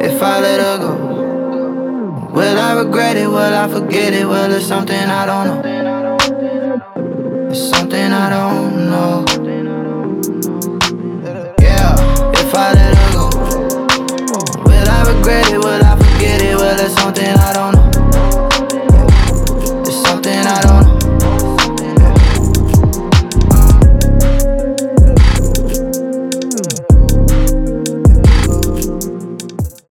if I let her go? Will I regret it? Will I forget it? Well, it's something I don't know.